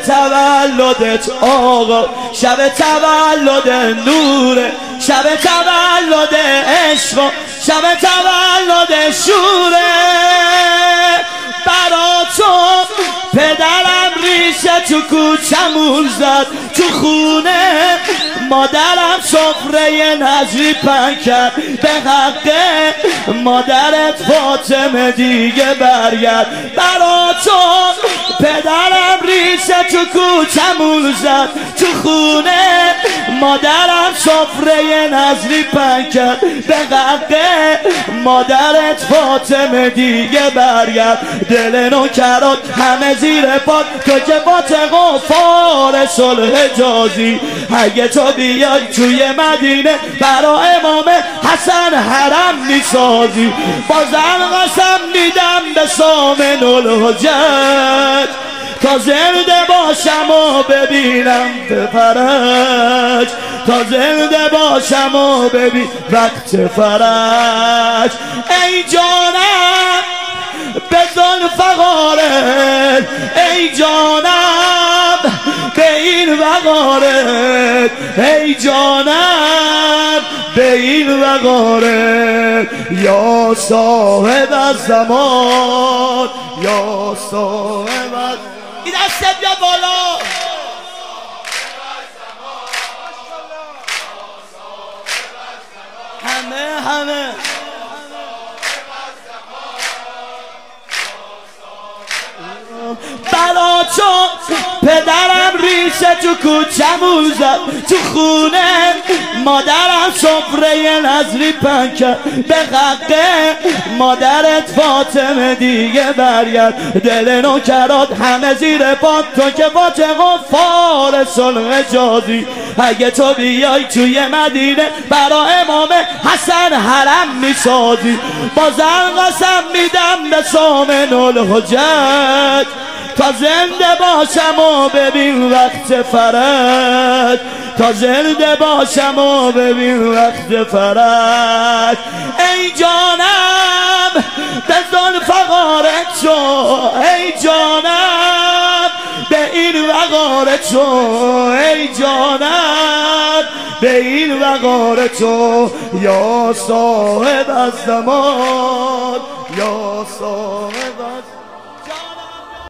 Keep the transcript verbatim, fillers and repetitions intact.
تولدت آقا، شب تولد نوره، شب تولد عشق، شب تولد شوره. برا تو پدرم ریشه تو کوچمون زد، تو خونه مادرم سفره نجری پهن کرد. به حق مادرت فاطمه دیگه برگرد. برا تو پدرم ریشه تو کوچمون زد، تو خونه مادرم سفره نجری پهن کرد. به حق مادرت فاطمه دیگه برگرد. دل نوکرات همه زیر پات، تو که فاتح و فارس الحجازی. اگه تو بیای توی مدینه برا امام حسن حرم میسازی. بازم قسم میدم به سامن الحجت، تا زنده باشم و ببینم به فرج، تا زنده باشم و ببین وقت فرج. ای جانم به ذوالفقارت، ای جانم به این وقارت، ای جانم به این وقارت. یا صاحب الزمان، یا صاحب الزمان. این دست بیا بالا. همه همه برا تو پدرم ریشه تو کوچمون زد، تو خونه مادرم سفره نظری پهن کرد. به حق مادرت فاطمه دیگه برگرد. دل نوکرات همه زیر پات، تو که فاتح و فارس الحجازی. اگه تو بیای توی مدینه برا امام حسن حرم میسازی. بازم قسم میدم به سامن الحجت، تا زنده باشم و ببین وقت فرج، تا زنده باشم و ببین وقت فرج. ای جانم به ذوالفقارت شو، ای جانم به این وقارت شو، ای جانم به این وقارت شو. یا صاحب الزمان، یا صاحب الزمان.